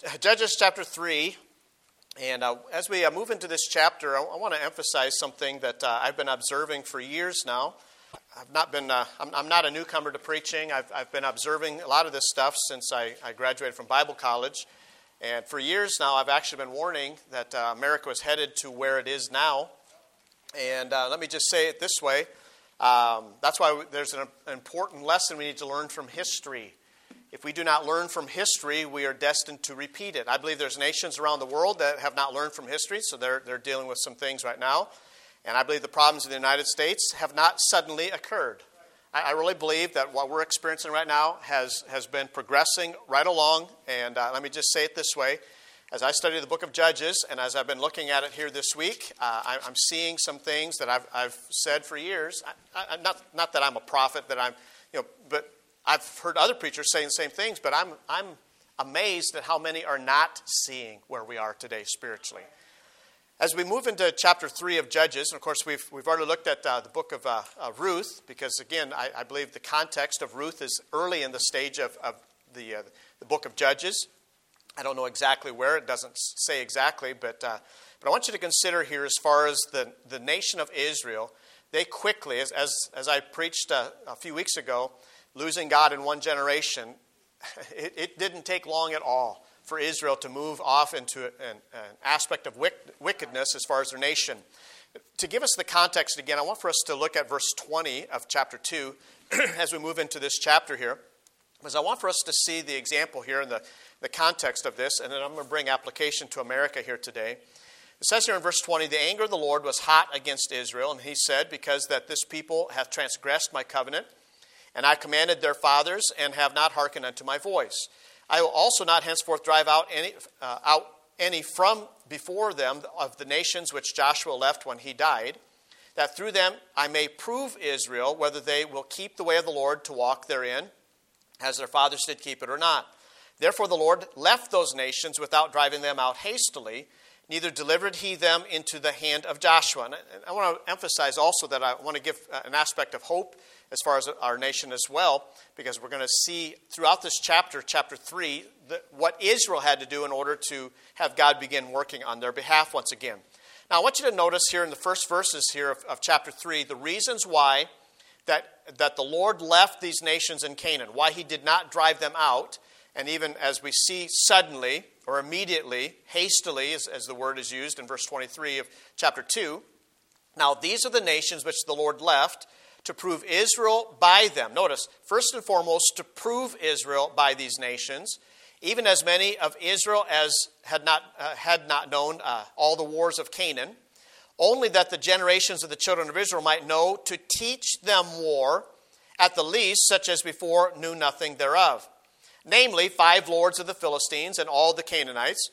Judges chapter 3, and as we move into this chapter, I want to emphasize something that I've been observing for years now. I'm not a newcomer to preaching. I've been observing a lot of this stuff since I graduated from Bible college. And for years now, I've actually been warning that America was headed to where it is now. And let me just say it this way. That's why there's an important lesson we need to learn from history. If we do not learn from history, we are destined to repeat it. I believe there's nations around the world that have not learned from history, so they're dealing with some things right now. And I believe the problems in the United States have not suddenly occurred. I really believe that what we're experiencing right now has been progressing right along. And let me just say it this way. As I study the book of Judges, and as I've been looking at it here this week, I'm seeing some things that I've said for years. Not that I'm a prophet, but I've heard other preachers saying the same things, but I'm amazed at how many are not seeing where we are today spiritually. As we move into chapter 3 of Judges, and of course we've already looked at the book of Ruth, because again, I believe the context of Ruth is early in the stage of the book of Judges. I don't know exactly where, it doesn't say exactly, but I want you to consider here as far as the nation of Israel, they quickly, as I preached a few weeks ago, losing God in one generation, it didn't take long at all for Israel to move off into an aspect of wickedness as far as their nation. To give us the context again, I want for us to look at verse 20 of chapter 2 as we move into this chapter here, because I want for us to see the example here in the context of this, and then I'm going to bring application to America here today. It says here in verse 20, the anger of the Lord was hot against Israel, and he said, because that this people hath transgressed my covenant, and I commanded their fathers, and have not hearkened unto my voice. I will also not henceforth drive out any from before them of the nations which Joshua left when he died, that through them I may prove Israel whether they will keep the way of the Lord to walk therein, as their fathers did keep it or not. Therefore the Lord left those nations without driving them out hastily, neither delivered he them into the hand of Joshua. And I want to emphasize also that I want to give an aspect of hope as far as our nation as well, because we're going to see throughout this chapter 3, what Israel had to do in order to have God begin working on their behalf once again. Now I want you to notice here in the first verses here of chapter 3, the reasons why that the Lord left these nations in Canaan, why he did not drive them out, and even as we see suddenly or immediately, hastily, as the word is used in verse 23 of chapter 2. Now these are the nations which the Lord left to prove Israel by them. Notice, first and foremost, to prove Israel by these nations, even as many of Israel as had not known all the wars of Canaan, only that the generations of the children of Israel might know to teach them war, at the least, such as before knew nothing thereof. Namely, 5 lords of the Philistines and all the Canaanites,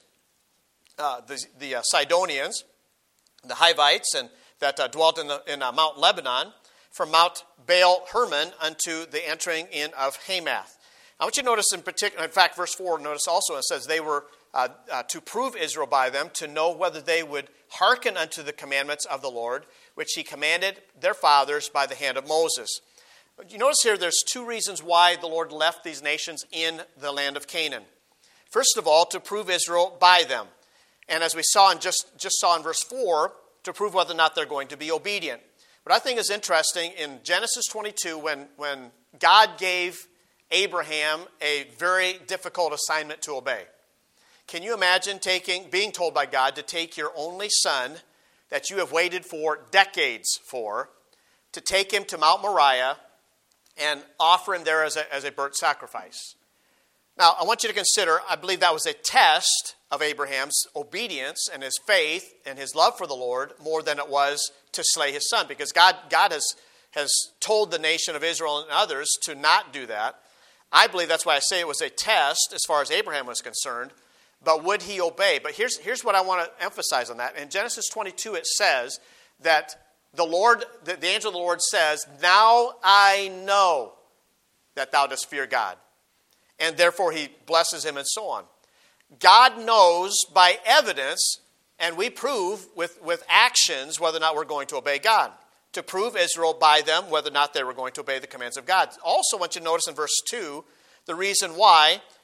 the Sidonians, the Hivites, and that dwelt in Mount Lebanon, from Mount Baal Hermon unto the entering in of Hamath. I want you to notice in particular, in fact, verse 4, notice also it says they were to prove Israel by them, to know whether they would hearken unto the commandments of the Lord, which he commanded their fathers by the hand of Moses. You notice here there's 2 reasons why the Lord left these nations in the land of Canaan. First of all, to prove Israel by them. And as we saw just saw in verse 4, to prove whether or not they're going to be obedient. What I think is interesting in Genesis 22, when God gave Abraham a very difficult assignment to obey. Can you imagine being told by God to take your only son that you have waited for decades for, to take him to Mount Moriah and offer him there as a burnt sacrifice? Now, I want you to consider, I believe that was a test of Abraham's obedience and his faith and his love for the Lord more than it was to slay his son, because God has told the nation of Israel and others to not do that. I believe that's why I say it was a test as far as Abraham was concerned, but would he obey? But here's what I want to emphasize on that. In Genesis 22, it says that the angel of the Lord says, now I know that thou dost fear God. And therefore he blesses him and so on. God knows by evidence, and we prove with actions whether or not we're going to obey God. To prove Israel by them whether or not they were going to obey the commands of God. Also, I want you to notice in verse 2, the reason why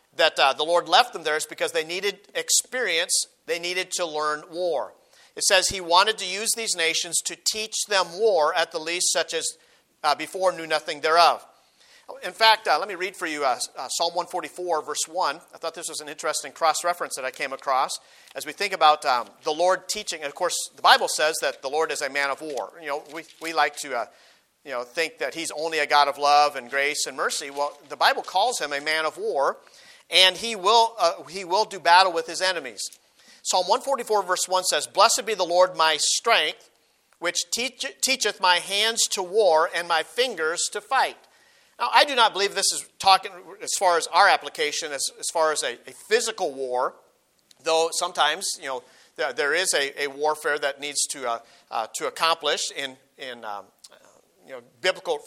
that the Lord left them there is because they needed experience. They needed to learn war. It says he wanted to use these nations to teach them war, at the least, such as before knew nothing thereof. In fact, let me read for you Psalm 144, verse 1. I thought this was an interesting cross-reference that I came across as we think about the Lord teaching. And of course, the Bible says that the Lord is a man of war. We like to think that he's only a God of love and grace and mercy. Well, the Bible calls him a man of war, and he will do battle with his enemies. Psalm 144, verse 1 says, "Blessed be the Lord my strength, which teacheth my hands to war and my fingers to fight." Now, I do not believe this is talking as far as our application, as far as a physical war, though sometimes, there is a warfare that needs to accomplish in biblical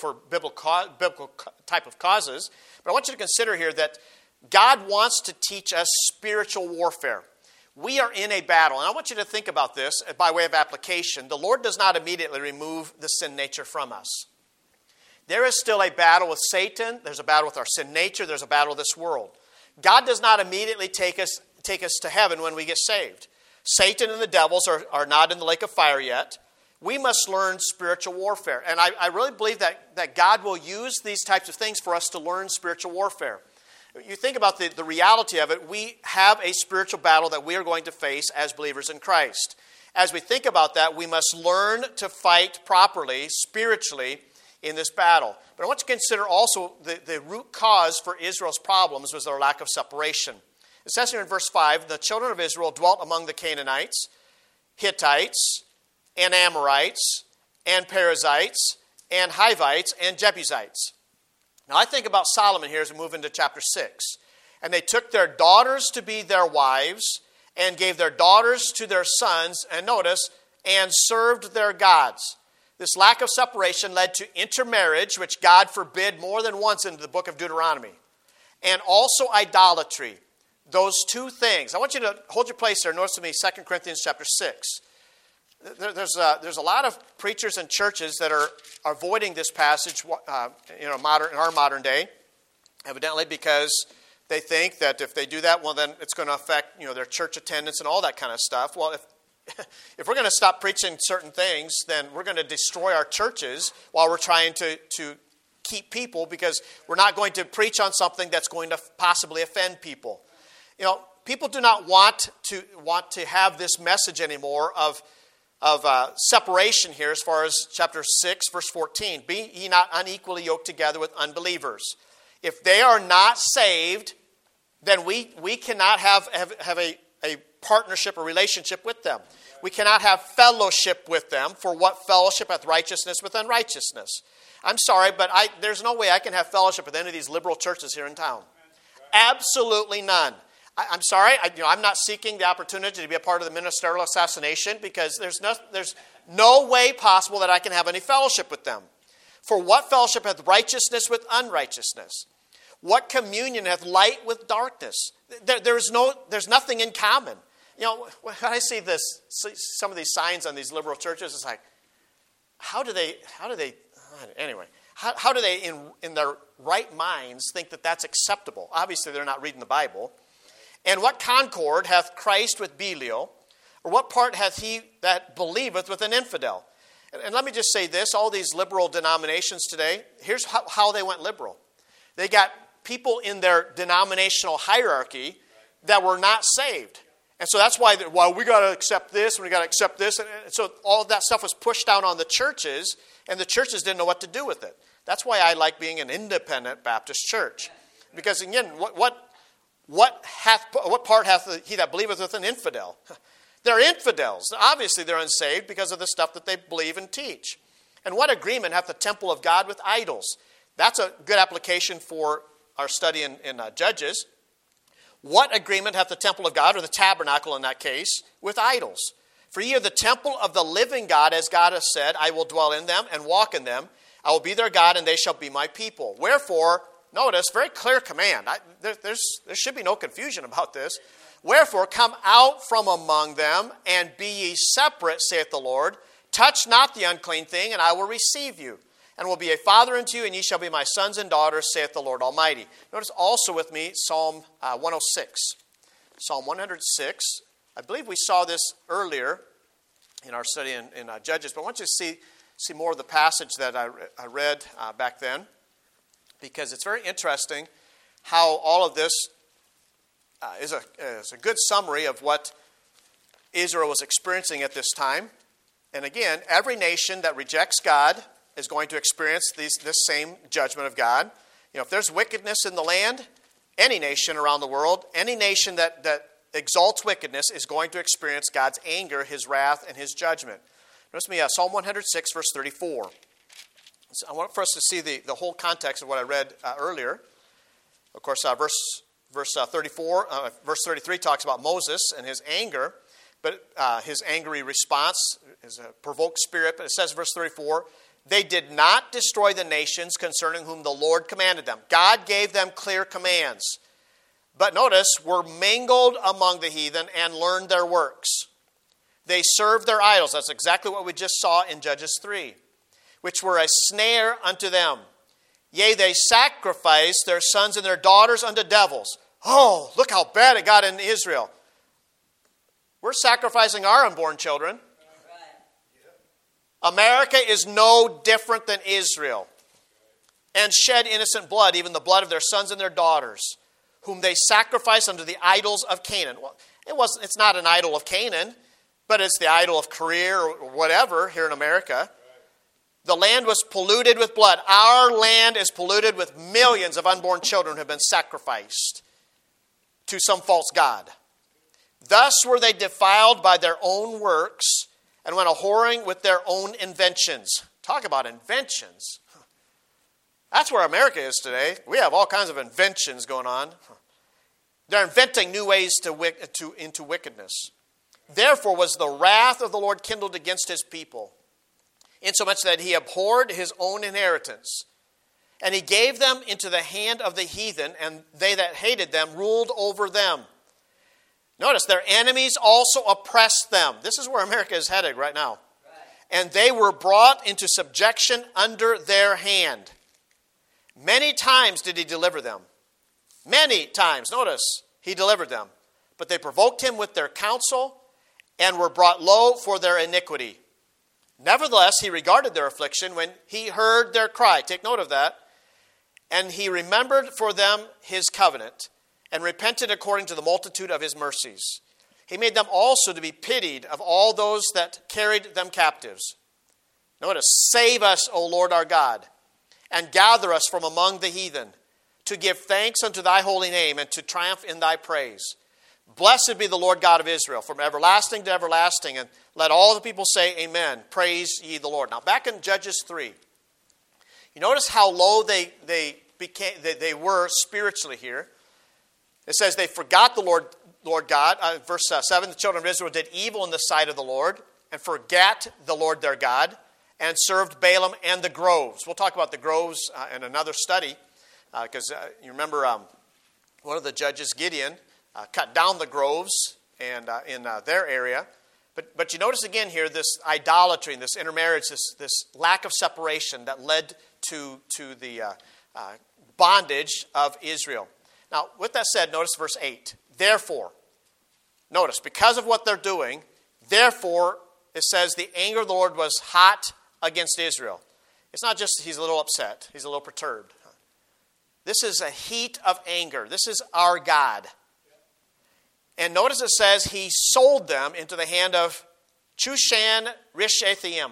type of causes. But I want you to consider here that God wants to teach us spiritual warfare. We are in a battle, and I want you to think about this by way of application. The Lord does not immediately remove the sin nature from us. There is still a battle with Satan. There's a battle with our sin nature. There's a battle with this world. God does not immediately take us to heaven when we get saved. Satan and the devils are not in the lake of fire yet. We must learn spiritual warfare. And I really believe that God will use these types of things for us to learn spiritual warfare. You think about the reality of it. We have a spiritual battle that we are going to face as believers in Christ. As we think about that, we must learn to fight properly, spiritually, in this battle. But I want you to consider also the root cause for Israel's problems was their lack of separation. It says here in verse 5, "The children of Israel dwelt among the Canaanites, Hittites, and Amorites, and Perizzites, and Hivites, and Jebusites." Now I think about Solomon here as we move into chapter 6. "And they took their daughters to be their wives, and gave their daughters to their sons," and notice, "and served their gods." This lack of separation led to intermarriage, which God forbid more than once in the book of Deuteronomy, and also idolatry. Those two things. I want you to hold your place there. Notice with me 2 Corinthians chapter 6. There's a lot of preachers and churches that are avoiding this passage in our modern day, evidently because they think that if they do that, well, then it's going to affect their church attendance and all that kind of stuff. Well, if we're going to stop preaching certain things, then we're going to destroy our churches while we're trying to keep people, because we're not going to preach on something that's going to possibly offend people. People do not want to have this message anymore of separation here as far as chapter 6, verse 14. "Be ye not unequally yoked together with unbelievers." If they are not saved, then we cannot have a partnership or relationship with them. We cannot have fellowship with them, for what fellowship hath righteousness with unrighteousness? I'm sorry, but there's no way I can have fellowship with any of these liberal churches here in town. Absolutely none. I'm sorry, I'm not seeking the opportunity to be a part of the ministerial assassination, because there's no way possible that I can have any fellowship with them. "For what fellowship hath righteousness with unrighteousness? What communion hath light with darkness?" There's nothing in common. When I see some of these signs on these liberal churches, it's like, how do they in their right minds think that that's acceptable? Obviously, they're not reading the Bible. "And what concord hath Christ with Belial? Or what part hath he that believeth with an infidel?" And let me just say this, all these liberal denominations today, here's how they went liberal. They got people in their denominational hierarchy that were not saved. And so that's why we got to accept this, and we got to accept this. And so all of that stuff was pushed down on the churches, and the churches didn't know what to do with it. That's why I like being an independent Baptist church. Because again, what part hath he that believeth with an infidel? They're infidels. Obviously they're unsaved because of the stuff that they believe and teach. "And what agreement hath the temple of God with idols?" That's a good application for our study in Judges. "What agreement hath the temple of God," or the tabernacle in that case, "with idols? For ye are the temple of the living God, as God hath said, I will dwell in them and walk in them. I will be their God, and they shall be my people. Wherefore," notice, very clear command. There should be no confusion about this. "Wherefore, come out from among them, and be ye separate, saith the Lord. Touch not the unclean thing, and I will receive you. and will be a father unto you, and ye shall be my sons and daughters, saith the Lord Almighty. Notice also with me Psalm 106. Psalm 106. I believe we saw this earlier in our study in Judges, but I want you to see more of the passage that I read back then, because it's very interesting how all of this is a good summary of what Israel was experiencing at this time. And again, every nation that rejects God is going to experience this same judgment of God. If there's wickedness in the land, any nation around the world, any nation that exalts wickedness is going to experience God's anger, His wrath, and His judgment. Notice me, Psalm 106, verse 34. So I want for us to see the whole context of what I read earlier. Of course, verse 33 talks about Moses and his anger, but his angry response is a provoked spirit. But it says, verse 34, they did not destroy the nations concerning whom the Lord commanded them. God gave them clear commands. But notice, were mingled among the heathen and learned their works. They served their idols. That's exactly what we just saw in Judges 3, which were a snare unto them. Yea, they sacrificed their sons and their daughters unto devils. Oh, look how bad it got in Israel. We're sacrificing our unborn children. America is no different than Israel, and shed innocent blood, even the blood of their sons and their daughters, whom they sacrificed unto the idols of Canaan. Well, it's not an idol of Canaan, but it's the idol of career or whatever here in America. The land was polluted with blood. Our land is polluted with millions of unborn children who have been sacrificed to some false god. Thus were they defiled by their own works, and went a-whoring with their own inventions. Talk about inventions. That's where America is today. We have all kinds of inventions going on. They're inventing new ways into wickedness. Therefore was the wrath of the Lord kindled against His people, insomuch that He abhorred His own inheritance. And He gave them into the hand of the heathen, and they that hated them ruled over them. Notice, their enemies also oppressed them. This is where America is headed right now. And they were brought into subjection under their hand. Many times did He deliver them. Many times, notice, He delivered them. But they provoked Him with their counsel, and were brought low for their iniquity. Nevertheless, He regarded their affliction when He heard their cry. Take note of that. And He remembered for them His covenant, and repented according to the multitude of His mercies. He made them also to be pitied of all those that carried them captives. Notice, save us, O Lord our God, and gather us from among the heathen, to give thanks unto Thy holy name, and to triumph in Thy praise. Blessed be the Lord God of Israel, from everlasting to everlasting. And let all the people say, Amen. Praise ye the Lord. Now, back in Judges 3, you notice how low they were spiritually here. It says they forgot the Lord God. Verse 7, the children of Israel did evil in the sight of the Lord, and forgat the Lord their God, and served Balaam and the groves. We'll talk about the groves in another study, because you remember one of the judges, Gideon, cut down the groves and in their area. But you notice again here this idolatry, this intermarriage, this lack of separation that led to the bondage of Israel. Now, with that said, notice verse 8. Therefore, notice, because of what they're doing, therefore, it says the anger of the Lord was hot against Israel. It's not just He's a little upset. He's a little perturbed. This is a heat of anger. This is our God. And notice it says He sold them into the hand of Chushan Rishathaim.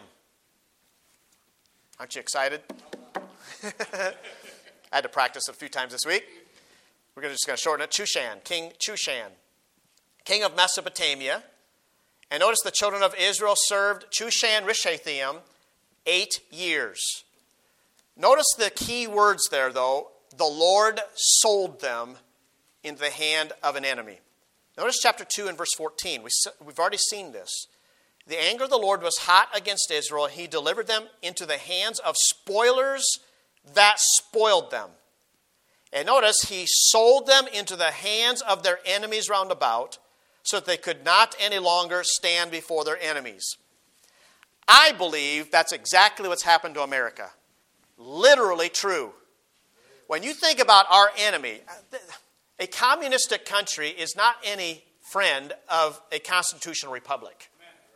Aren't you excited? I had to practice it a few times this week. We're just going to shorten it. Chushan, King Chushan, king of Mesopotamia. And notice the children of Israel served Chushan Rishathaim 8 years. Notice the key words there, though. The Lord sold them into the hand of an enemy. Notice chapter 2 and verse 14. We've already seen this. The anger of the Lord was hot against Israel. He delivered them into the hands of spoilers that spoiled them. And notice, He sold them into the hands of their enemies round about, so that they could not any longer stand before their enemies. I believe that's exactly what's happened to America. literally true. When you think about our enemy, a communistic country is not any friend of a constitutional republic.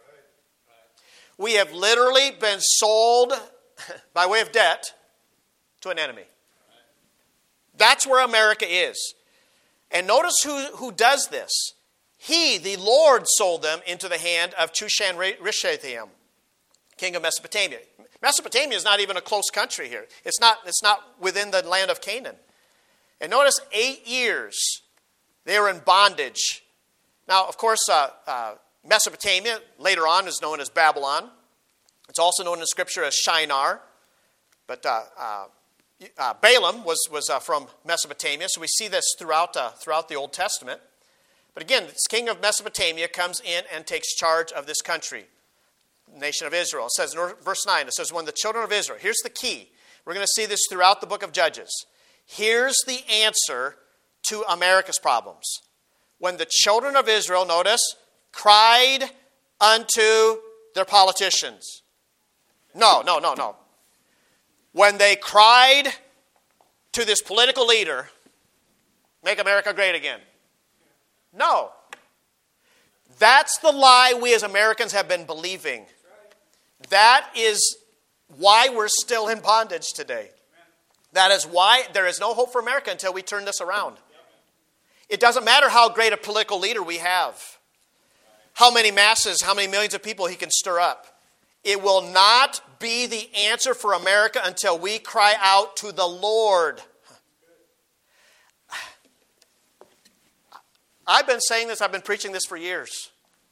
We have literally been sold by way of debt to an enemy. That's where America is. And notice who does this. He, the Lord, sold them into the hand of Chushan-Rishathaim, king of Mesopotamia. Mesopotamia is not even a close country here. It's not within the land of Canaan. And notice 8 years they were in bondage. Now, of course, Mesopotamia later on is known as Babylon. It's also known in Scripture as Shinar. But Balaam was from Mesopotamia, so we see this throughout the Old Testament. But again, this king of Mesopotamia comes in and takes charge of this country, the nation of Israel. It says in verse 9, it says, when the children of Israel, here's the key. We're going to see this throughout the book of Judges. Here's the answer to America's problems. When the children of Israel, notice, cried unto their politicians. No. When they cried to this political leader, make America great again. No. That's the lie we as Americans have been believing. That is why we're still in bondage today. That is why there is no hope for America until we turn this around. It doesn't matter how great a political leader we have, how many masses, how many millions of people he can stir up. It will not be the answer for America until we cry out to the Lord. I've been saying this, I've been preaching this for years.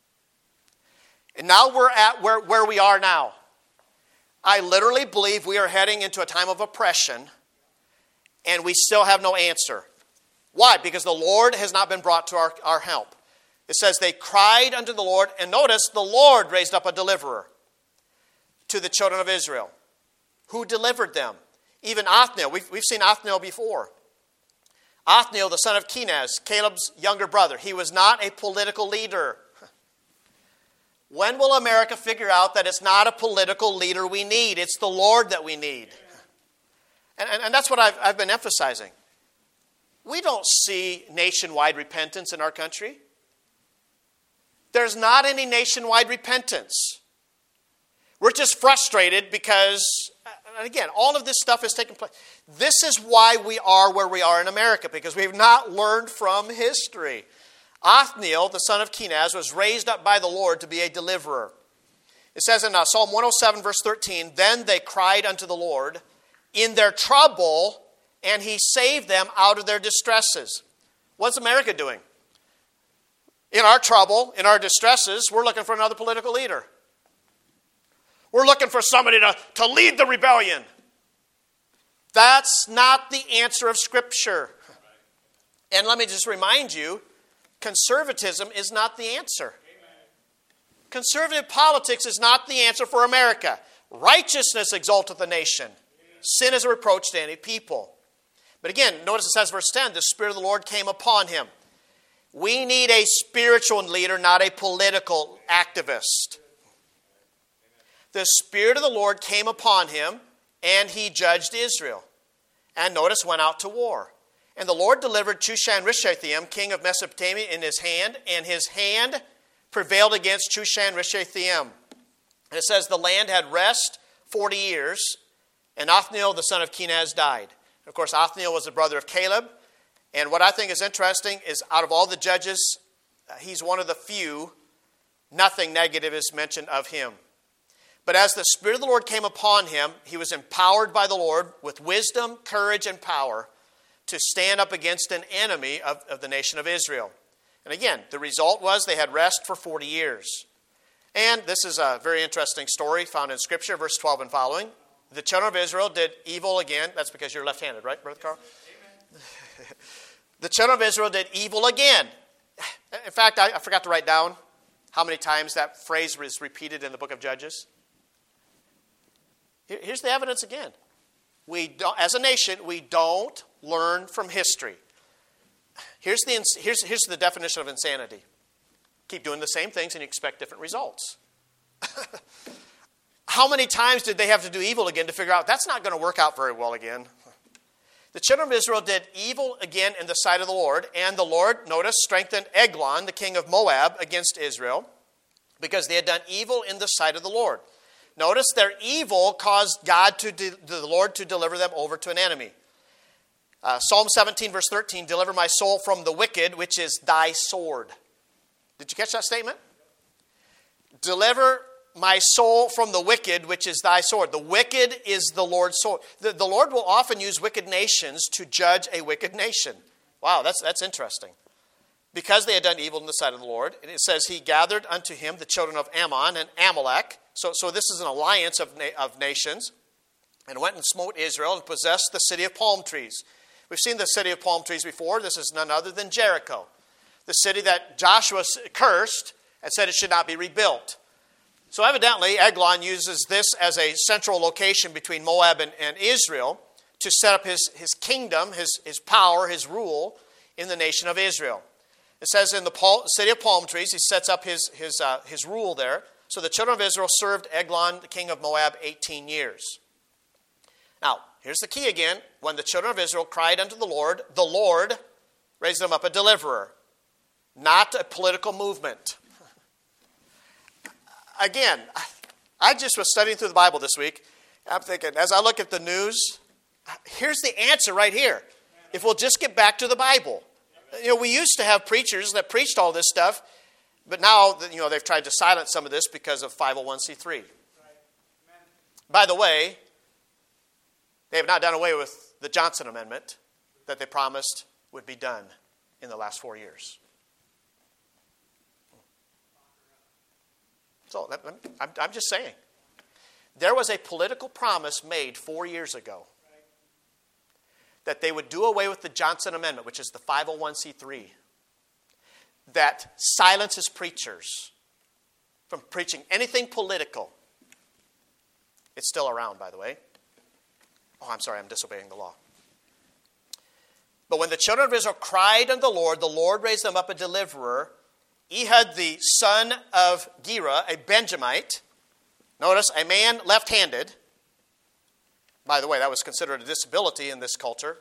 And now we're at where we are now. I literally believe we are heading into a time of oppression, and we still have no answer. Why? Because the Lord has not been brought to our help. It says they cried unto the Lord, and notice the Lord raised up a deliverer to the children of Israel. Who delivered them? Even Othniel. We've seen Othniel before. Othniel, the son of Kenaz, Caleb's younger brother. He was not a political leader. When will America figure out that it's not a political leader we need? It's the Lord that we need. And that's what I've been emphasizing. We don't see nationwide repentance in our country. There's not any nationwide repentance. We're just frustrated because, and again, all of this stuff is taking place. This is why we are where we are in America, because we've not learned from history. Othniel, the son of Kenaz, was raised up by the Lord to be a deliverer. It says in Psalm 107, verse 13, then they cried unto the Lord in their trouble, and he saved them out of their distresses. What's America doing? In our trouble, in our distresses, we're looking for another political leader. We're looking for somebody to lead the rebellion. That's not the answer of Scripture. And let me just remind you, conservatism is not the answer. Conservative politics is not the answer for America. Righteousness exalteth the nation. Sin is a reproach to any people. But again, notice it says verse 10, the Spirit of the Lord came upon him. We need a spiritual leader, not a political activist. The Spirit of the Lord came upon him, and he judged Israel. And notice, went out to war. And the Lord delivered Chushan-Rishathaim, king of Mesopotamia, in his hand, and his hand prevailed against Chushan-Rishathaim. And it says the land had rest 40 years, and Othniel, the son of Kenaz, died. Of course, Othniel was the brother of Caleb. And what I think is interesting is out of all the judges, he's one of the few, nothing negative is mentioned of him. But as the Spirit of the Lord came upon him, he was empowered by the Lord with wisdom, courage, and power to stand up against an enemy of the nation of Israel. And again, the result was they had rest for 40 years. And this is a very interesting story found in Scripture, verse 12 and following. The children of Israel did evil again. That's because you're left-handed, right, Brother Carl? The children of Israel did evil again. In fact, I forgot to write down how many times that phrase was repeated in the book of Judges. Here's the evidence again. We don't, as a nation, we don't learn from history. Here's the definition of insanity. Keep doing the same things and you expect different results. how many times did they have to do evil again to figure out that's not going to work out very well again? The children of Israel did evil again in the sight of the Lord, and the Lord, notice, strengthened Eglon, the king of Moab, against Israel, because they had done evil in the sight of the Lord. Notice their evil caused the Lord to deliver them over to an enemy. Psalm 17, verse 13, deliver my soul from the wicked, which is thy sword. Did you catch that statement? Deliver my soul from the wicked, which is thy sword. The wicked is the Lord's sword. The Lord will often use wicked nations to judge a wicked nation. Wow, that's interesting. Because they had done evil in the sight of the Lord, and it says he gathered unto him the children of Ammon and Amalek. So this is an alliance of nations, and went and smote Israel and possessed the city of palm trees. We've seen the city of palm trees before. This is none other than Jericho, the city that Joshua cursed and said it should not be rebuilt. So evidently, Eglon uses this as a central location between Moab and Israel to set up his kingdom, his power, his rule in the nation of Israel. It says in the city of palm trees, he sets up his rule there. So the children of Israel served Eglon, the king of Moab, 18 years. Now, here's the key again. When the children of Israel cried unto the Lord raised them up a deliverer, not a political movement. Again, I just was studying through the Bible this week. I'm thinking, as I look at the news, here's the answer right here. If we'll just get back to the Bible. We used to have preachers that preached all this stuff, but now, they've tried to silence some of this because of 501c3. By the way, they have not done away with the Johnson Amendment that they promised would be done in the last 4 years. So I'm just saying. There was a political promise made 4 years ago that they would do away with the Johnson Amendment, which is the 501c3, that silences preachers from preaching anything political. It's still around, by the way. Oh, I'm sorry, I'm disobeying the law. But when the children of Israel cried unto the Lord raised them up a deliverer, Ehud the son of Gera, a Benjamite. Notice, a man left-handed. By the way, that was considered a disability in this culture.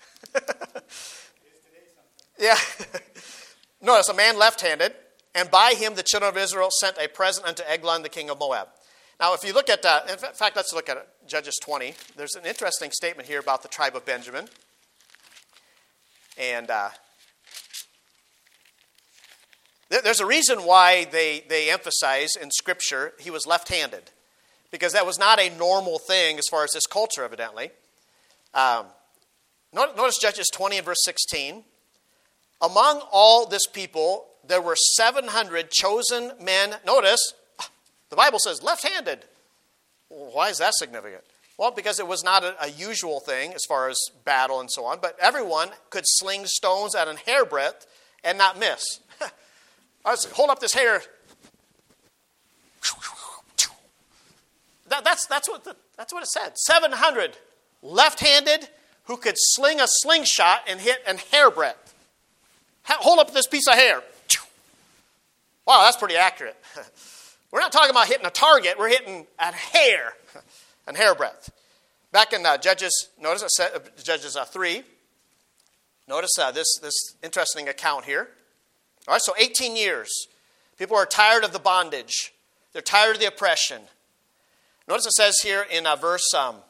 Yeah. Notice, a man left-handed, and by him the children of Israel sent a present unto Eglon, the king of Moab. Now, if you look at, in fact, let's look at Judges 20. There's an interesting statement here about the tribe of Benjamin. And there's a reason why they emphasize in Scripture he was left-handed. Because that was not a normal thing as far as this culture, evidently. Notice Judges 20 and verse 16. Among all this people, there were 700 chosen men. Notice, the Bible says left-handed. Well, why is that significant? Well, because it was not a usual thing as far as battle and so on. But everyone could sling stones at an hairbreadth and not miss. Hold up this hair. That's what it said. 700 left-handed who could sling a slingshot and hit an hairbreadth. Hold up this piece of hair. Wow, that's pretty accurate. We're not talking about hitting a target. We're hitting a hair, an hairbreadth. Back in Judges, notice it said, Judges 3. Notice this interesting account here. All right, so 18 years. People are tired of the bondage. They're tired of the oppression. Notice it says here in verse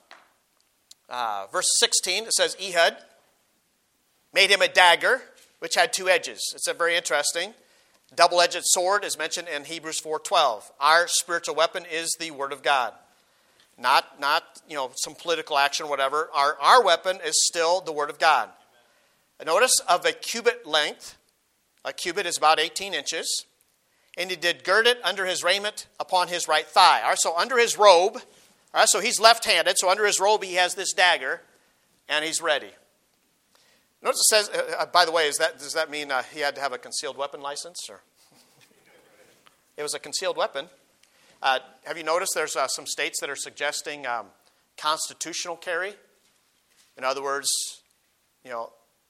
16, it says, Ehud made him a dagger, which had two edges. It's very interesting. Double-edged sword is mentioned in Hebrews 4:12. Our spiritual weapon is the Word of God. Not some political action or whatever. Our weapon is still the Word of God. Notice of a cubit length. A cubit is about 18 inches. And he did gird it under his raiment upon his right thigh. All right, so under his robe, all right, so he's left-handed, so under his robe he has this dagger, and he's ready. Notice it says, by the way, does that mean he had to have a concealed weapon license? Or? It was a concealed weapon. Have you noticed there's some states that are suggesting constitutional carry? In other words,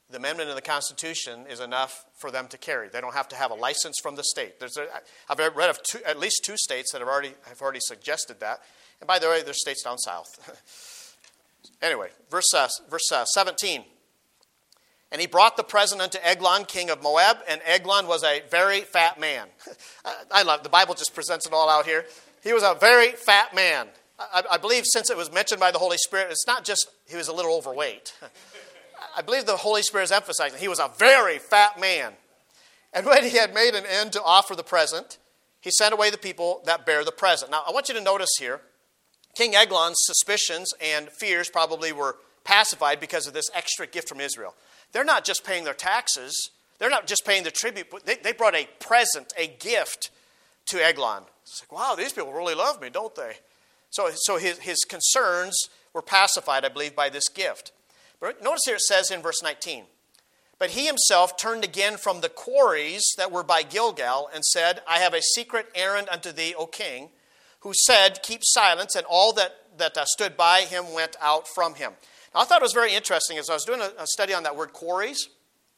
the amendment in the Constitution is enough for them to carry. They don't have to have a license from the state. I've read of at least 2 states that have already suggested that. And by the way, there's states down south. Anyway, verse 17. And he brought the present unto Eglon, king of Moab, and Eglon was a very fat man. I love the Bible just presents it all out here. He was a very fat man. I believe since it was mentioned by the Holy Spirit, it's not just he was a little overweight. I believe the Holy Spirit is emphasizing he was a very fat man. And when he had made an end to offer the present, he sent away the people that bear the present. Now, I want you to notice here, King Eglon's suspicions and fears probably were pacified because of this extra gift from Israel. They're not just paying their taxes. They're not just paying the tribute. But they brought a present, a gift to Eglon. It's like, wow, these people really love me, don't they? So his concerns were pacified, I believe, by this gift. But notice here it says in verse 19, but he himself turned again from the quarries that were by Gilgal and said, I have a secret errand unto thee, O king, who said, keep silence, and all that stood by him went out from him. Now, I thought it was very interesting as I was doing a study on that word quarries.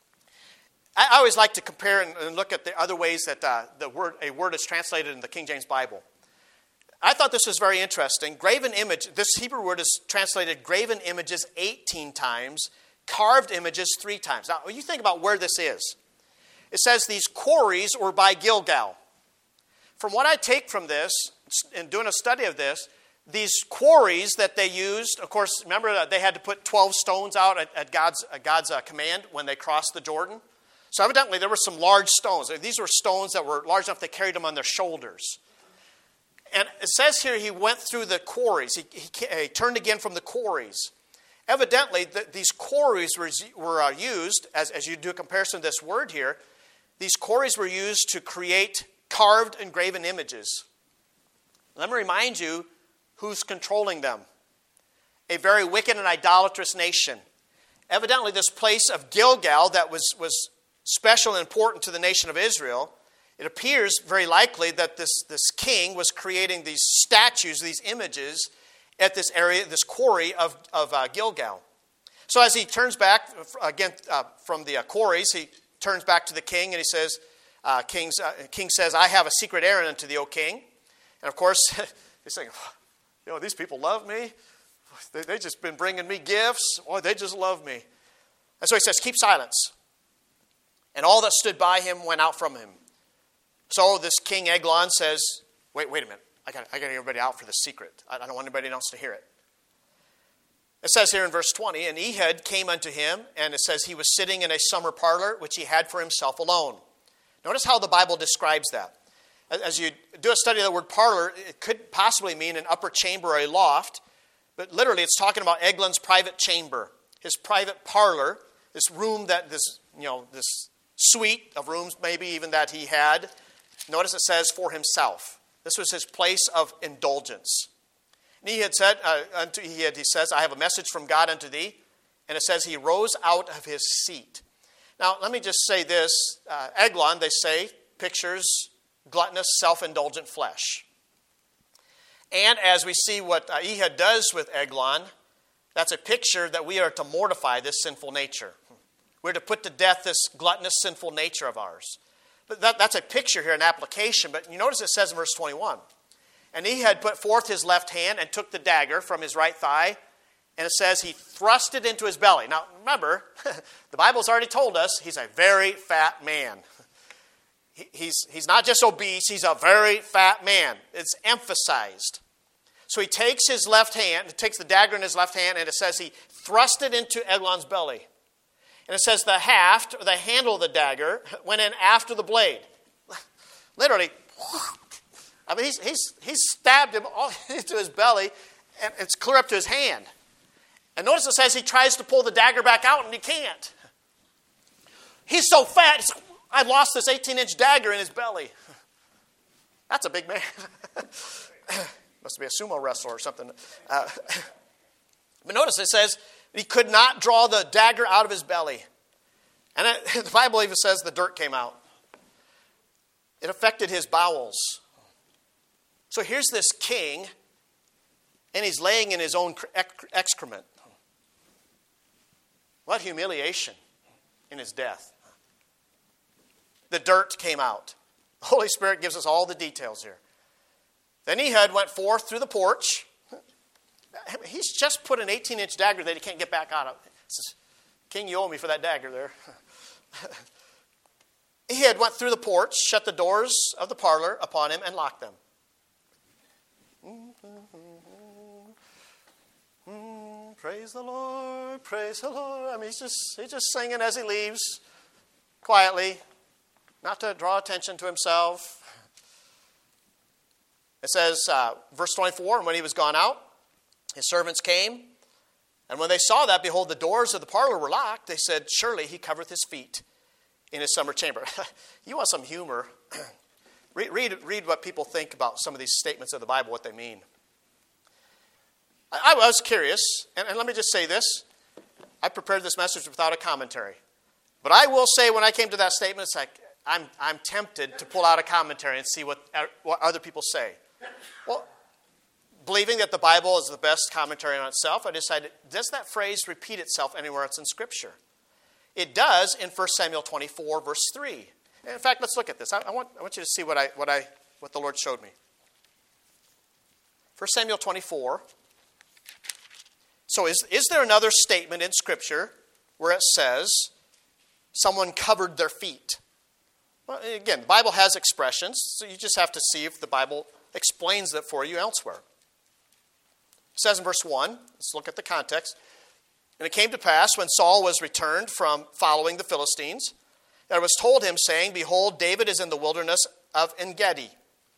I always like to compare and look at the other ways that a word is translated in the King James Bible. I thought this was very interesting. Graven image, this Hebrew word is translated graven images 18 times, carved images 3 times. Now, when you think about where this is, it says these quarries were by Gilgal. From what I take from this, in doing a study of this, these quarries that they used, of course, remember that they had to put 12 stones out at God's command when they crossed the Jordan. So evidently there were some large stones. These were stones that were large enough they carried them on their shoulders. And it says here he went through the quarries. He turned again from the quarries. Evidently, these quarries were used, as you do a comparison of this word here, these quarries were used to create carved and graven images. Let me remind you who's controlling them. A very wicked and idolatrous nation. Evidently, this place of Gilgal that was special and important to the nation of Israel, it appears very likely that this king was creating these statues, these images, at this area, this quarry of Gilgal. So as he turns back again from the quarries, he turns back to the king and he says, King says, I have a secret errand unto thee, O king. And of course, he's saying, these people love me. They just been bringing me gifts. Boy, they just love me. And so he says, keep silence. And all that stood by him went out from him. So this King Eglon says, wait a minute. I got to get everybody out for the secret. I don't want anybody else to hear it. It says here in verse 20, and Ehud came unto him, and it says he was sitting in a summer parlor, which he had for himself alone. Notice how the Bible describes that. As you do a study of the word parlor, it could possibly mean an upper chamber or a loft, but literally it's talking about Eglon's private chamber, his private parlor, this room this suite of rooms maybe even that he had. Notice it says for himself. This was his place of indulgence. And he had said, he says, I have a message from God unto thee. And it says he rose out of his seat. Now, let me just say this. Eglon, they say, pictures gluttonous, self-indulgent flesh. And as we see what Ehud does with Eglon, that's a picture that we are to mortify this sinful nature. We're to put to death this gluttonous, sinful nature of ours. But that's a picture here, an application. But you notice it says in verse 21, and Ehud put forth his left hand and took the dagger from his right thigh, and it says he thrust it into his belly. Now, remember, the Bible's already told us he's a very fat man. He's not just obese, he's a very fat man. It's emphasized. So he takes his left hand, takes the dagger in his left hand, and it says he thrust it into Eglon's belly. And it says the haft, or the handle of the dagger, went in after the blade. Literally, I mean, he's stabbed him all into his belly, and it's clear up to his hand. And notice it says he tries to pull the dagger back out, and he can't. He's so fat, I lost this 18-inch dagger in his belly. That's a big man. Must be a sumo wrestler or something. But notice it says he could not draw the dagger out of his belly. And the Bible even says the dirt came out. It affected his bowels. So here's this king, and he's laying in his own excrement. What humiliation. in his death. The dirt came out. The Holy Spirit gives us all the details here. Then Ehud went forth through the porch. He's just put an 18-inch dagger that he can't get back out of. He says, King, you owe me for that dagger there. Ehud went through the porch, shut the doors of the parlor upon him, and locked them. Praise the Lord, praise the Lord. I mean, he's just singing as he leaves, quietly, not to draw attention to himself. It says, verse 24, and when he was gone out, his servants came, and when they saw that, behold, the doors of the parlor were locked, they said, surely he covereth his feet in his summer chamber. You want some humor? Read what people think about some of these statements of the Bible, what they mean. I was curious, and let me just say this. I prepared this message without a commentary. But I will say when I came to that statement, it's like, I'm tempted to pull out a commentary and see what other people say. Well, believing that the Bible is the best commentary on itself, I decided, does that phrase repeat itself anywhere else in Scripture? It does in 1 Samuel 24, verse 3. In fact, let's look at this. I want you to see what the Lord showed me. 1 Samuel 24. So is there another statement in Scripture where it says someone covered their feet? Well, again, the Bible has expressions, so you just have to see if the Bible explains it for you elsewhere. It says in verse 1, let's look at the context. And it came to pass when Saul was returned from following the Philistines, that it was told him, saying, behold, David is in the wilderness of En-gedi.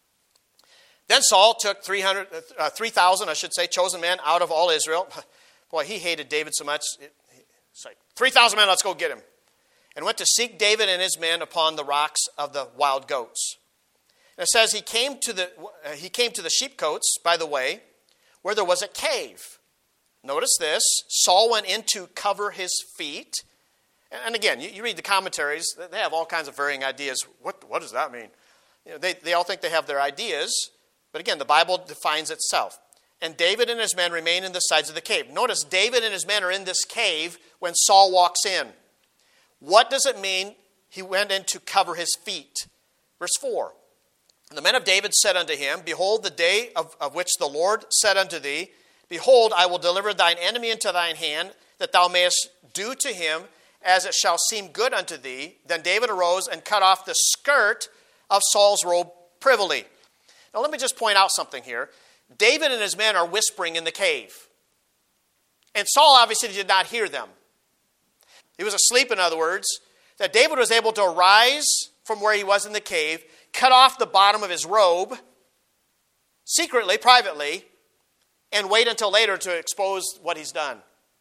Then Saul took 3,000, chosen men out of all Israel. Boy, he hated David so much. It's like, 3,000 men, let's go get him. And went to seek David and his men upon the rocks of the wild goats. And it says he came to the sheepcotes by the way, where there was a cave. Notice this. Saul went in to cover his feet. And again, you read the commentaries, they have all kinds of varying ideas. What does that mean? You know, they all think they have their ideas. But again, the Bible defines itself. And David and his men remain in the sides of the cave. Notice David and his men are in this cave when Saul walks in. What does it mean he went in to cover his feet? Verse 4. And the men of David said unto him, behold, the day of which the Lord said unto thee, behold, I will deliver thine enemy into thine hand, that thou mayest do to him as it shall seem good unto thee. Then David arose and cut off the skirt of Saul's robe privily. Now let me just point out something here. David and his men are whispering in the cave. And Saul obviously did not hear them. He was asleep, in other words, that David was able to arise from where he was in the cave, cut off the bottom of his robe, secretly, privately, and wait until later to expose what he's done.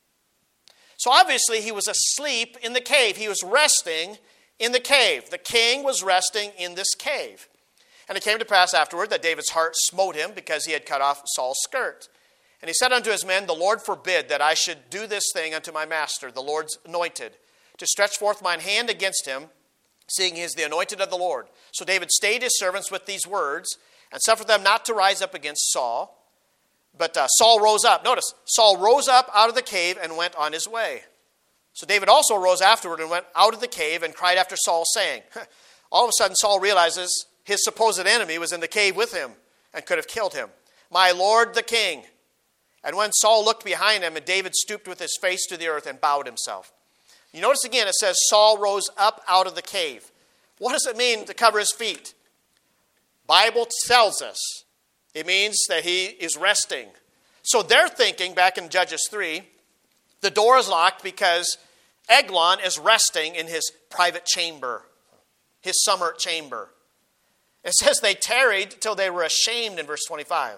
So obviously he was asleep in the cave. He was resting in the cave. The king was resting in this cave. And it came to pass afterward that David's heart smote him because he had cut off Saul's skirt. And he said unto his men, the Lord forbid that I should do this thing unto my master, the Lord's anointed, to stretch forth mine hand against him, seeing he is the anointed of the Lord. So David stayed his servants with these words, and suffered them not to rise up against Saul. But Saul rose up. Notice, Saul rose up out of the cave and went on his way. So David also rose afterward and went out of the cave and cried after Saul, saying, all of a sudden Saul realizes his supposed enemy was in the cave with him and could have killed him. My lord the king. And when Saul looked behind him, and David stooped with his face to the earth and bowed himself. You notice again, it says Saul rose up out of the cave. What does it mean to cover his feet? Bible tells us it means that he is resting. So they're thinking, back in Judges 3, the door is locked because Eglon is resting in his private chamber, his summer chamber. It says they tarried till they were ashamed in verse 25.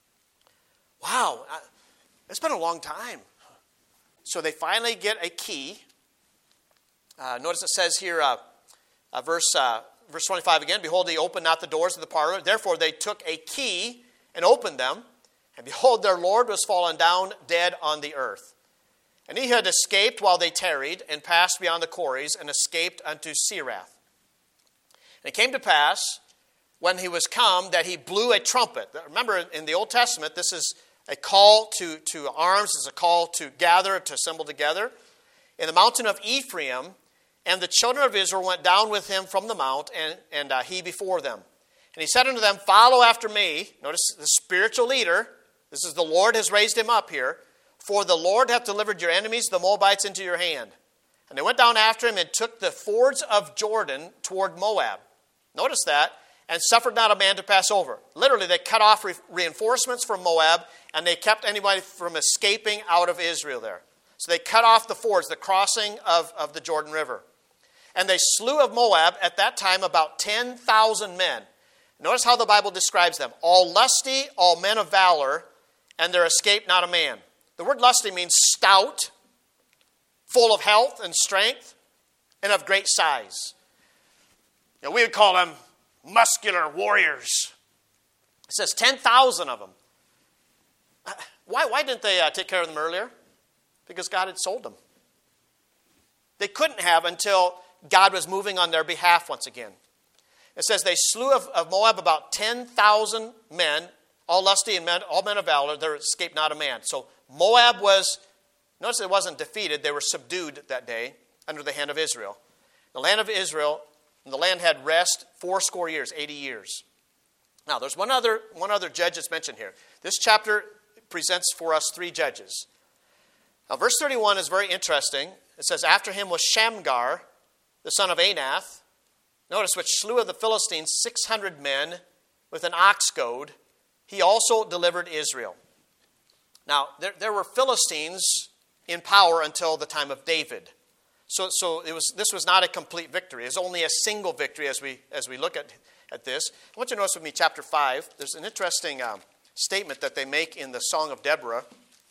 Wow, it's been a long time. So they finally get a key. Notice it says here, verse 25 again, behold, he opened not the doors of the parlor. Therefore they took a key and opened them. And behold, their Lord was fallen down dead on the earth. And he had escaped while they tarried, and passed beyond the quarries, and escaped unto Serath. And it came to pass, when he was come, that he blew a trumpet. Remember, in the Old Testament, this is a call to arms. It's a call to gather, to assemble together. In the mountain of Ephraim, And the children of Israel went down with him from the mount, and he before them. And he said unto them, follow after me. Notice the spiritual leader. This is the Lord has raised him up here. For the Lord hath delivered your enemies, the Moabites, into your hand. And they went down after him and took the fords of Jordan toward Moab. Notice that. And suffered not a man to pass over. Literally, they cut off reinforcements from Moab, and they kept anybody from escaping out of Israel there. So they cut off the fords, the crossing of the Jordan River. And they slew of Moab at that time about 10,000 men. Notice how the Bible describes them. All lusty, all men of valor, and there escaped not a man. The word lusty means stout, full of health and strength, and of great size. We would call them muscular warriors. It says 10,000 of them. Why didn't they take care of them earlier? Because God had sold them. They couldn't have until God was moving on their behalf once again. It says they slew of Moab about 10,000 men, all lusty and all men of valor. There escaped not a man. So Moab was, notice it wasn't defeated. They were subdued that day under the hand of Israel. The land of Israel, the land had rest 80 years, 80 years. Now, there's one other judge that's mentioned here. This chapter presents for us 3 judges. Now, verse 31 is very interesting. It says, after him was Shamgar, the son of Anath. Notice, which slew of the Philistines 600 men with an ox goad. He also delivered Israel. Now, there were Philistines in power until the time of David. So this was not a complete victory. It's only a single victory as we look at this. I want you to notice with me chapter 5. There's an interesting statement that they make in the Song of Deborah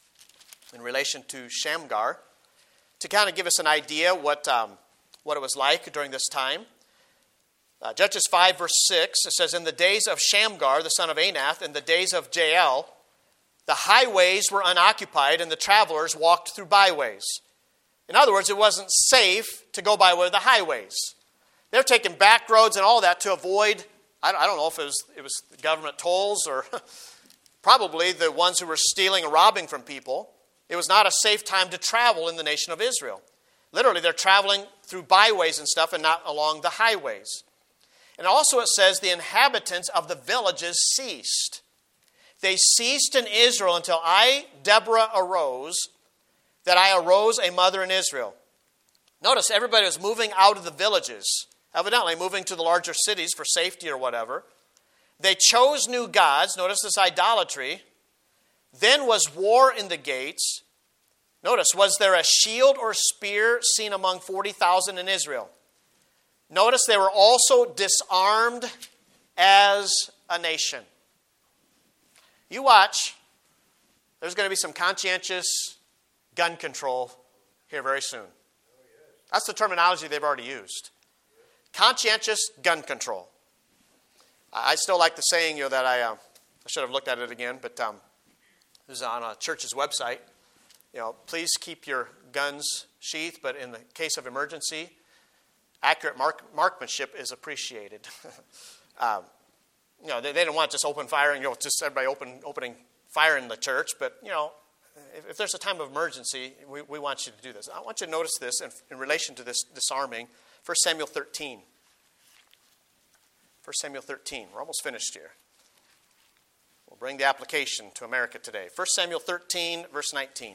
in relation to Shamgar to kind of give us an idea what it was like during this time. Judges 5 verse 6, it says, in the days of Shamgar, the son of Anath, in the days of Jael, the highways were unoccupied and the travelers walked through byways. In other words, it wasn't safe to go by the highways. They're taking back roads and all that to avoid, I don't know if it was government tolls or probably the ones who were stealing and robbing from people. It was not a safe time to travel in the nation of Israel. Literally, they're traveling through byways and stuff and not along the highways. And also it says the inhabitants of the villages ceased. They ceased in Israel until I, Deborah, arose, that I arose a mother in Israel. Notice everybody was moving out of the villages, evidently moving to the larger cities for safety or whatever. They chose new gods. Notice this idolatry. Then was war in the gates. Notice, was there a shield or spear seen among 40,000 in Israel? Notice they were also disarmed as a nation. You watch. There's going to be some conscientious gun control here very soon. That's the terminology they've already used. Conscientious gun control. I still like the saying, that I should have looked at it again, but it was on a church's website. Please keep your guns sheathed, but in the case of emergency, accurate marksmanship is appreciated. They didn't want just open firing, just everybody opening fire in the church, but if there's a time of emergency, we want you to do this. I want you to notice this in relation to this disarming. 1 Samuel 13. 1 Samuel 13. We're almost finished here. We'll bring the application to America today. 1 Samuel 13, verse 19.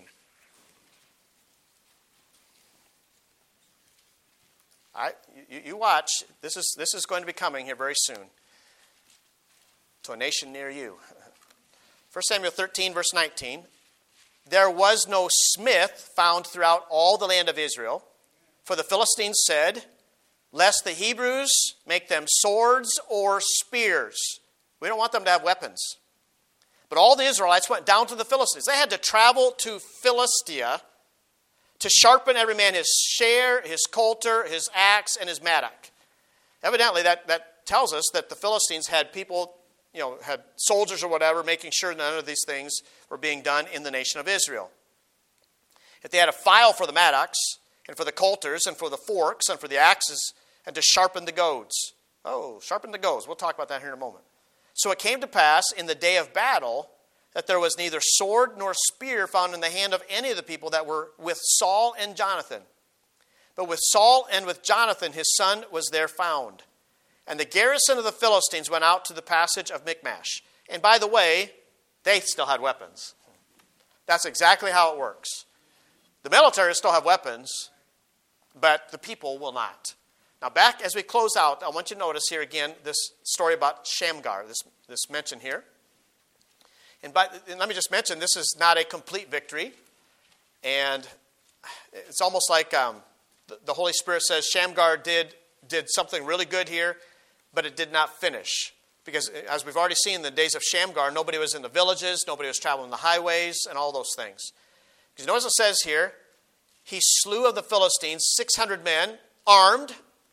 All right, you watch. This is going to be coming here very soon to a nation near you. 1 Samuel 13, verse 19. There was no smith found throughout all the land of Israel, for the Philistines said, lest the Hebrews make them swords or spears. We don't want them to have weapons. But all the Israelites went down to the Philistines. They had to travel to Philistia to sharpen every man his share, his coulter, his axe, and his mattock. Evidently, that tells us that the Philistines had people, had soldiers or whatever, making sure none of these things were being done in the nation of Israel. If they had a file for the mattocks, and for the coulters, and for the forks, and for the axes, and to sharpen the goads. Oh, sharpen the goads. We'll talk about that here in a moment. So it came to pass in the day of battle that there was neither sword nor spear found in the hand of any of the people that were with Saul and Jonathan. But with Saul and with Jonathan, his son, was there found. And the garrison of the Philistines went out to the passage of Michmash. And by the way, they still had weapons. That's exactly how it works. The military still have weapons, but the people will not. Now back as we close out, I want you to notice here again this story about Shamgar, this mention here. And let me just mention, this is not a complete victory. And it's almost like the Holy Spirit says Shamgar did something really good here, but it did not finish. Because as we've already seen in the days of Shamgar, nobody was in the villages, nobody was traveling the highways, and all those things. Because notice it says here, he slew of the Philistines 600 men, armed.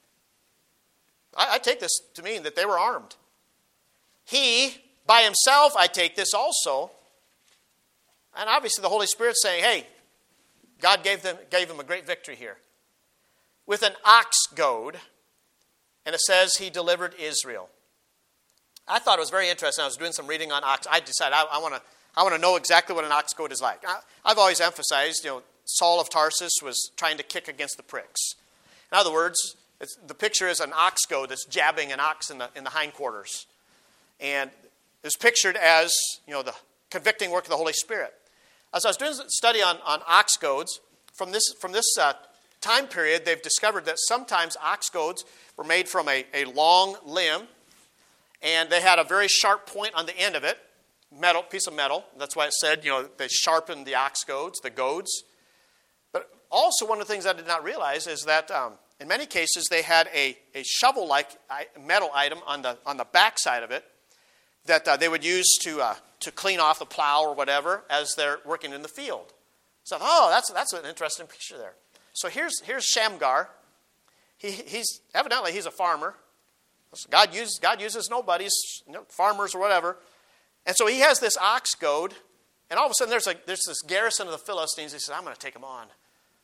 I take this to mean that they were armed. He, by himself, I take this also. And obviously the Holy Spirit's saying, hey, God gave him a great victory here. With an ox goad, and it says he delivered Israel. I thought it was very interesting. I was doing some reading on ox. I decided I want to know exactly what an ox goad is like. I've always emphasized, Saul of Tarsus was trying to kick against the pricks. In other words, the picture is an ox goad that's jabbing an ox in the hindquarters. And it's pictured as, the convicting work of the Holy Spirit. As I was doing a study on ox goads, from this time period, they've discovered that sometimes ox goads were made from a long limb, and they had a very sharp point on the end of it, piece of metal. That's why it said, they sharpened the ox goads, the goads. But also one of the things I did not realize is that in many cases they had a shovel-like metal item on the back side of it that they would use to clean off the plow or whatever as they're working in the field. So, that's an interesting picture there. So here's Shamgar. He's a farmer. God uses nobodies, farmers or whatever. And so he has this ox goad, and all of a sudden there's this garrison of the Philistines. He says, I'm going to take them on.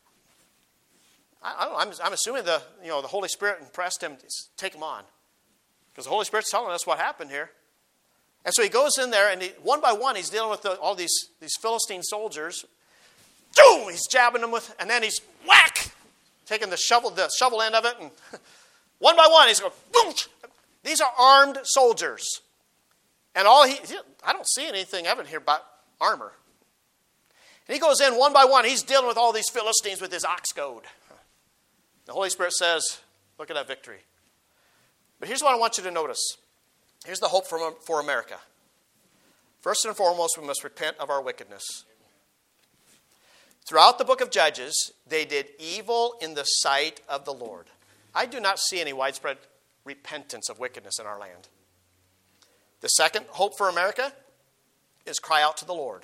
I don't know, I'm assuming the Holy Spirit impressed him to take them on. Because the Holy Spirit's telling us what happened here. And so he goes in there, and one by one he's dealing with all these Philistine soldiers. Boom! He's jabbing them with, and then he's whack! Taking the shovel end of it, and one by one he's going, boom! These are armed soldiers. And I don't see anything evident here about armor. And he goes in one by one. He's dealing with all these Philistines with his ox goad. The Holy Spirit says, look at that victory. But here's what I want you to notice. Here's the hope for America. First and foremost, we must repent of our wickedness. Throughout the book of Judges, they did evil in the sight of the Lord. I do not see any widespread repentance of wickedness in our land. The second hope for America is cry out to the Lord.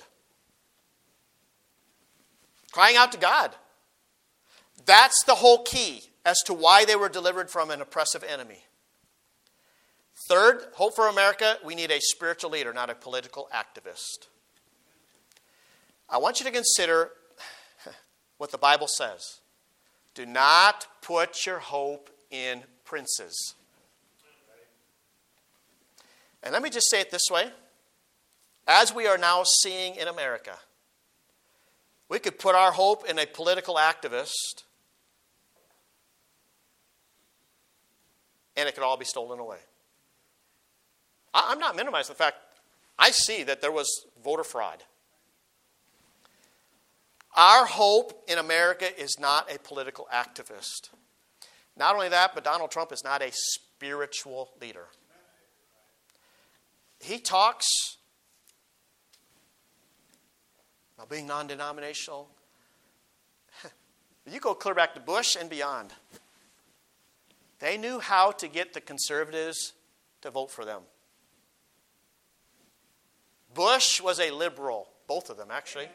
Crying out to God. That's the whole key as to why they were delivered from an oppressive enemy. Third, hope for America, we need a spiritual leader, not a political activist. I want you to consider what the Bible says. Do not put your hope in princes. And let me just say it this way. As we are now seeing in America, we could put our hope in a political activist, and it could all be stolen away. I'm not minimizing the fact I see that there was voter fraud. Our hope in America is not a political activist. Not only that, but Donald Trump is not a spiritual leader. He talks about being non-denominational. You go clear back to Bush and beyond. They knew how to get the conservatives to vote for them. Bush was a liberal, both of them actually.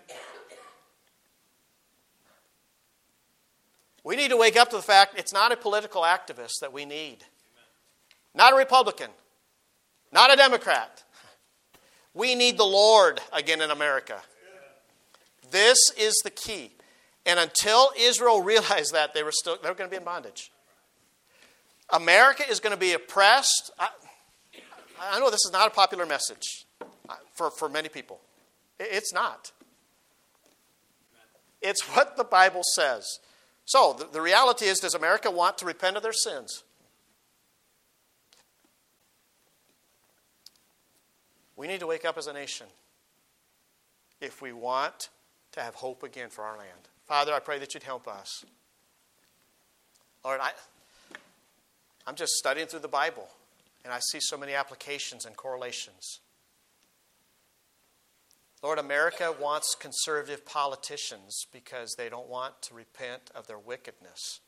We need to wake up to the fact it's not a political activist that we need. Not a Republican. Not a Democrat. We need the Lord again in America. This is the key. And until Israel realized that, they were going to be in bondage. America is going to be oppressed. I know this is not a popular message for many people. It's not. It's what the Bible says. So, the reality is, does America want to repent of their sins? We need to wake up as a nation if we want to have hope again for our land. Father, I pray that you'd help us. Lord, I'm just studying through the Bible, and I see so many applications and correlations. Lord, America wants conservative politicians because they don't want to repent of their wickedness.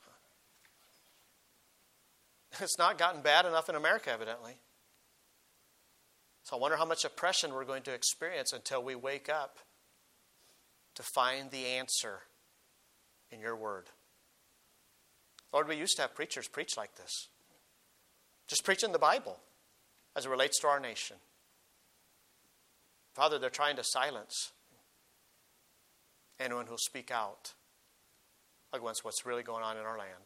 It's not gotten bad enough in America, evidently. So I wonder how much oppression we're going to experience until we wake up to find the answer in your word. Lord, we used to have preachers preach like this. Just preaching the Bible as it relates to our nation. Father, they're trying to silence anyone who'll speak out against what's really going on in our land.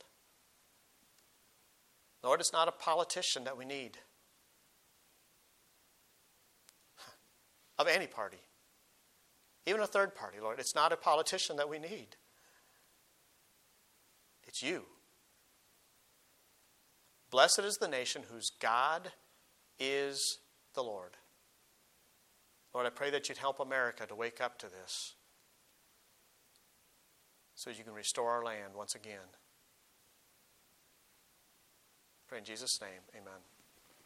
Lord, it's not a politician that we need. Of any party. Even a third party, Lord. It's not a politician that we need. It's you. Blessed is the nation whose God is the Lord. Lord, I pray that you'd help America to wake up to this so you can restore our land once again. Pray in Jesus' name, amen.